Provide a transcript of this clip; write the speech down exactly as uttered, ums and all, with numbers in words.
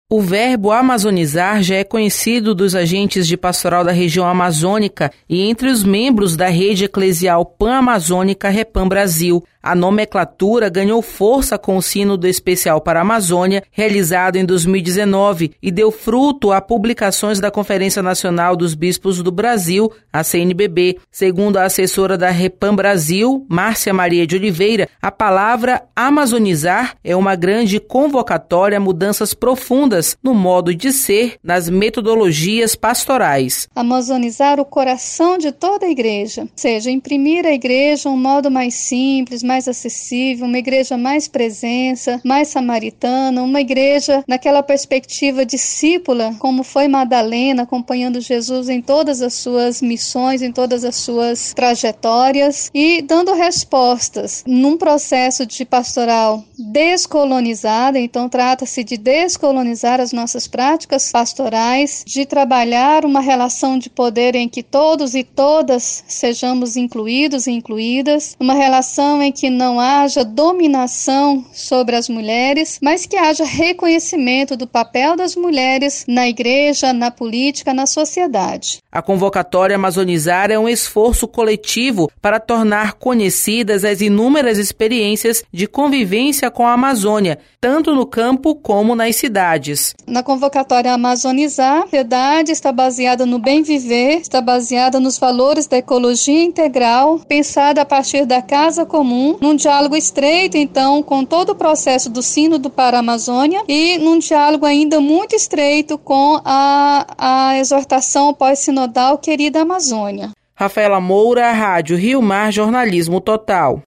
O verbo amazonizar já é conhecido dos agentes de pastoral da região amazônica e entre os membros da rede eclesial pan-amazônica Repam Brasil. A nomenclatura ganhou força com o Sínodo Especial para a Amazônia, realizado em dois mil e dezenove, e deu fruto a publicações da Conferência Nacional dos Bispos do Brasil, a C N B B. Segundo a assessora da Repam Brasil, Márcia Maria de Oliveira, a palavra amazonizar é uma grande convocatória a mudanças profundas no modo de ser, nas metodologias pastorais. Amazonizar o coração de toda a igreja, ou seja, imprimir à igreja um modo mais simples, mais mais acessível, uma igreja mais presença, mais samaritana, uma igreja naquela perspectiva discípula, como foi Madalena, acompanhando Jesus em todas as suas missões, em todas as suas trajetórias e dando respostas num processo de pastoral descolonizada. Então trata-se de descolonizar as nossas práticas pastorais, de trabalhar uma relação de poder em que todos e todas sejamos incluídos e incluídas, uma relação em que não haja dominação sobre as mulheres, mas que haja reconhecimento do papel das mulheres na igreja, na política, na sociedade. A convocatória Amazonizar é um esforço coletivo para tornar conhecidas as inúmeras experiências de convivência com a Amazônia, tanto no campo como nas cidades. Na convocatória Amazonizar, a sociedade está baseada no bem viver, está baseada nos valores da ecologia integral, pensada a partir da casa comum, num diálogo estreito, então, com todo o processo do Sínodo para a Amazônia e num diálogo ainda muito estreito com a, a exortação pós-sinodal Querida Amazônia. Rafaela Moura, Rádio Rio Mar, Jornalismo Total.